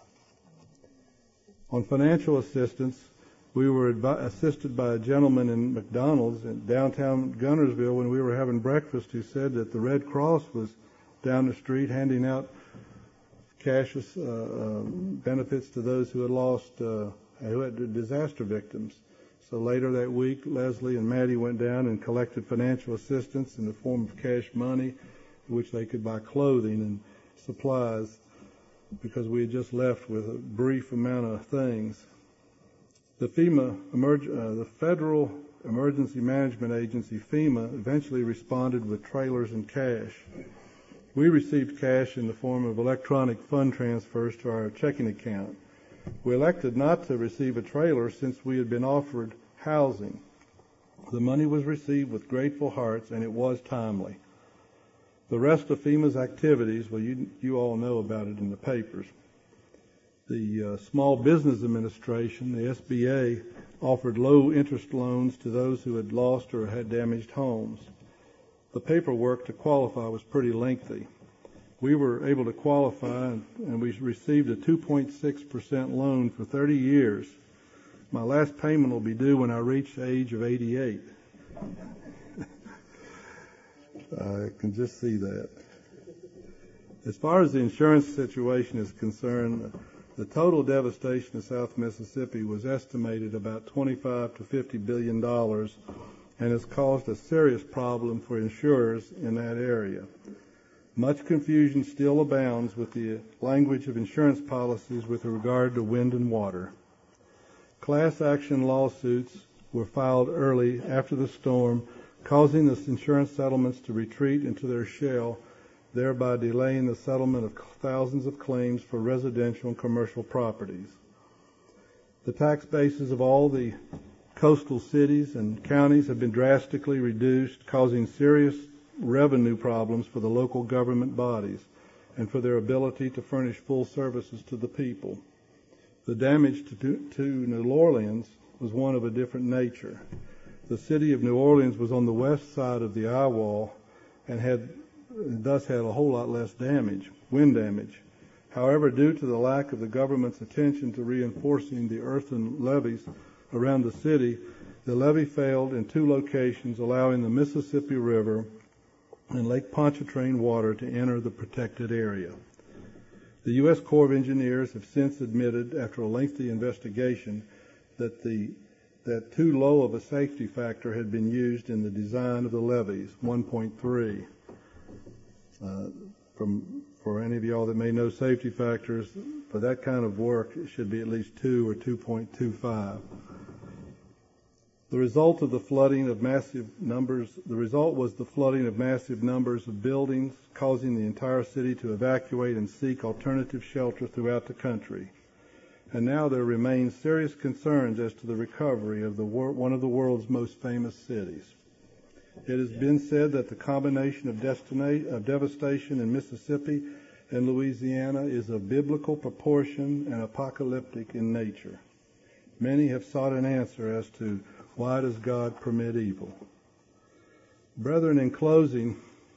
On financial assistance, we were assisted by a gentleman in McDonald's in downtown Gunnersville when we were having breakfast who said that the Red Cross was down the street handing out cash benefits to those who had disaster victims. So later that week, Leslie and Maddie went down and collected financial assistance in the form of cash money, which they could buy clothing and supplies, because we had just left with a brief amount of things. The the Federal Emergency Management Agency, FEMA, eventually responded with trailers and cash. We received cash in the form of electronic fund transfers to our checking account. We elected not to receive a trailer since we had been offered housing. The money was received with grateful hearts, and it was timely. The rest of FEMA's activities, well, you all know about it in the papers. The Small Business Administration, the SBA, offered low-interest loans to those who had lost or had damaged homes. The paperwork to qualify was pretty lengthy. We were able to qualify, and we received a 2.6% loan for 30 years. My last payment will be due when I reach the age of 88. I can just see that. As far as the insurance situation is concerned, the total devastation of South Mississippi was estimated about $25 to $50 billion, and has caused a serious problem for insurers in that area. Much confusion still abounds with the language of insurance policies with regard to wind and water. Class action lawsuits were filed early after the storm, causing the insurance settlements to retreat into their shell, thereby delaying the settlement of thousands of claims for residential and commercial properties. The tax bases of all the coastal cities and counties have been drastically reduced, causing serious revenue problems for the local government bodies and for their ability to furnish full services to the people. The damage to New Orleans was one of a different nature. The city of New Orleans was on the west side of the eye wall and thus had a whole lot less wind damage. However, due to the lack of the government's attention to reinforcing the earthen levees around the city, the levee failed in 2 locations, allowing the Mississippi River and Lake Pontchartrain water to enter the protected area. The U.S. Corps of Engineers have since admitted, after a lengthy investigation, that too low of a safety factor had been used in the design of the levees, 1.3. For any of y'all that may know safety factors, for that kind of work, it should be at least 2 or 2.25. The result was the flooding of massive numbers of buildings, causing the entire city to evacuate and seek alternative shelter throughout the country. And now there remain serious concerns as to the recovery of one of the world's most famous cities. It has been said that the combination of devastation in Mississippi in Louisiana is of biblical proportion and apocalyptic in nature. Many have sought an answer as to why does God permit evil. Brethren, in closing,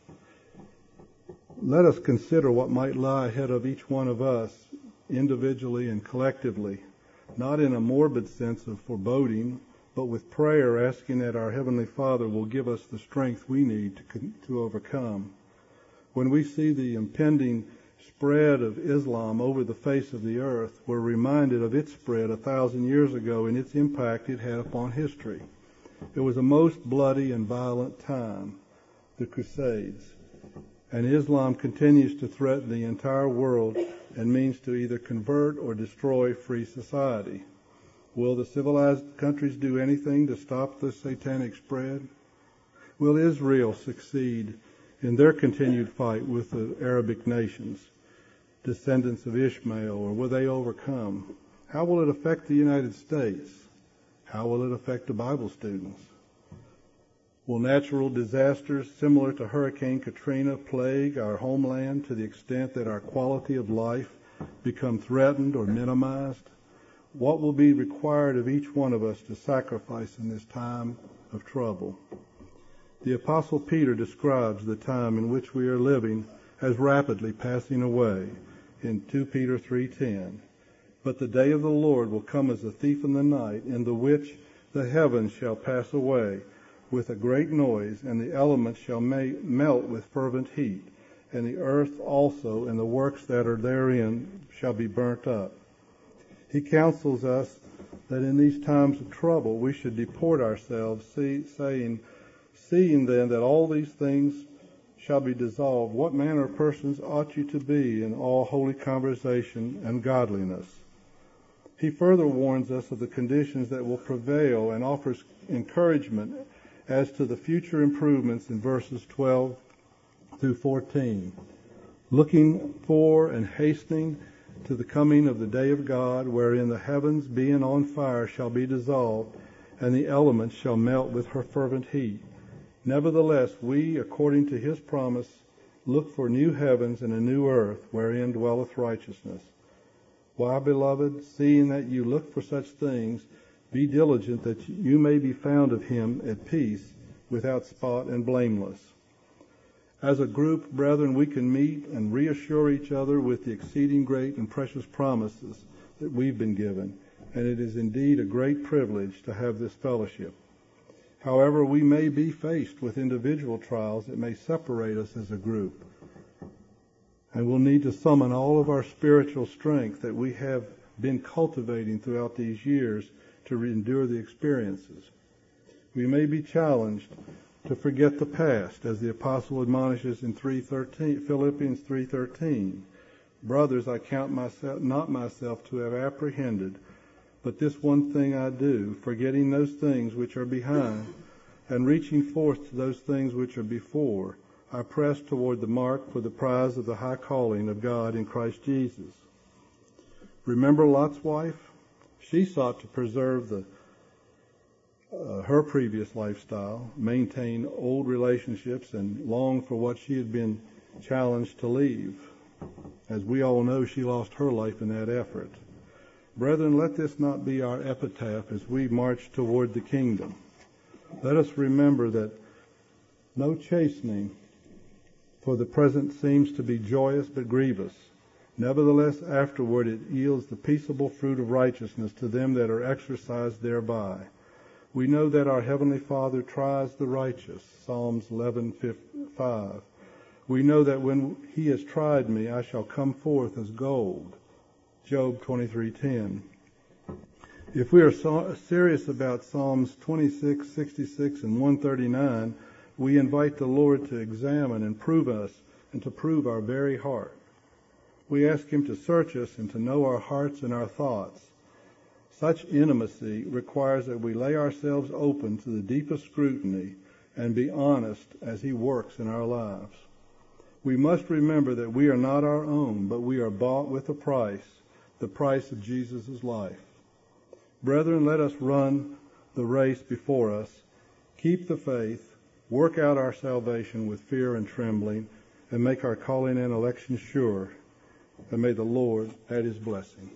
let us consider what might lie ahead of each one of us individually and collectively, not in a morbid sense of foreboding, but with prayer, asking that our Heavenly Father will give us the strength we need to overcome. When we see the impending spread of Islam over the face of the earth, we're reminded of its spread 1,000 years ago and its impact it had upon history. It was a most bloody and violent time, the Crusades, and Islam continues to threaten the entire world and means to either convert or destroy free society. Will the civilized countries do anything to stop the satanic spread? Will Israel succeed in their continued fight with the Arabic nations, descendants of Ishmael, or will they overcome? How will it affect the United States? How will it affect the Bible students? Will natural disasters similar to Hurricane Katrina plague our homeland to the extent that our quality of life become threatened or minimized? What will be required of each one of us to sacrifice in this time of trouble? The Apostle Peter describes the time in which we are living as rapidly passing away in 2 Peter 3:10. But the day of the Lord will come as a thief in the night, in the which the heavens shall pass away with a great noise, and the elements shall melt with fervent heat, and the earth also and the works that are therein shall be burnt up. He counsels us that in these times of trouble we should deport ourselves, seeing then that all these things shall be dissolved, what manner of persons ought you to be in all holy conversation and godliness? He further warns us of the conditions that will prevail and offers encouragement as to the future improvements in verses 12 through 14. Looking for and hastening to the coming of the day of God, wherein the heavens being on fire shall be dissolved, and the elements shall melt with her fervent heat. Nevertheless, we, according to his promise, look for new heavens and a new earth, wherein dwelleth righteousness. Why, beloved, seeing that you look for such things, be diligent that you may be found of him at peace, without spot and blameless. As a group, brethren, we can meet and reassure each other with the exceeding great and precious promises that we've been given, and it is indeed a great privilege to have this fellowship. However, we may be faced with individual trials that may separate us as a group, and we'll need to summon all of our spiritual strength that we have been cultivating throughout these years to endure the experiences. We may be challenged to forget the past, as the apostle admonishes in Philippians 3:13. Brothers, I count not myself to have apprehended, but this one thing I do, forgetting those things which are behind, and reaching forth to those things which are before, I press toward the mark for the prize of the high calling of God in Christ Jesus. Remember Lot's wife? She sought to preserve her previous lifestyle, maintain old relationships, and long for what she had been challenged to leave. As we all know, she lost her life in that effort. Brethren, let this not be our epitaph as we march toward the kingdom. Let us remember that no chastening for the present seems to be joyous but grievous. Nevertheless, afterward it yields the peaceable fruit of righteousness to them that are exercised thereby. We know that our Heavenly Father tries the righteous, Psalms 11:5. We know that when he has tried me, I shall come forth as gold, Job 23:10. If we are serious about Psalms 26, 66, and 139, we invite the Lord to examine and prove us and to prove our very heart. We ask him to search us and to know our hearts and our thoughts. Such intimacy requires that we lay ourselves open to the deepest scrutiny and be honest as he works in our lives. We must remember that we are not our own, but we are bought with a price, the price of Jesus' life. Brethren, let us run the race before us, keep the faith, work out our salvation with fear and trembling, and make our calling and election sure. And may the Lord add his blessing.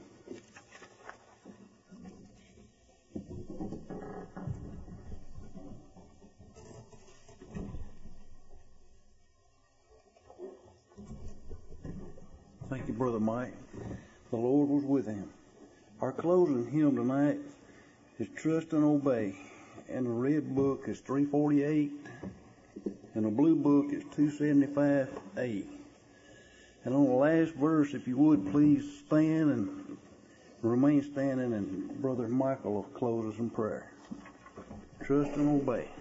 Thank you, Brother Mike. The Lord was with him. Our closing hymn tonight is Trust and Obey. And the red book is 348. And the blue book is 275A. And on the last verse, if you would, please stand and remain standing, and Brother Michael will close us in prayer. Trust and obey.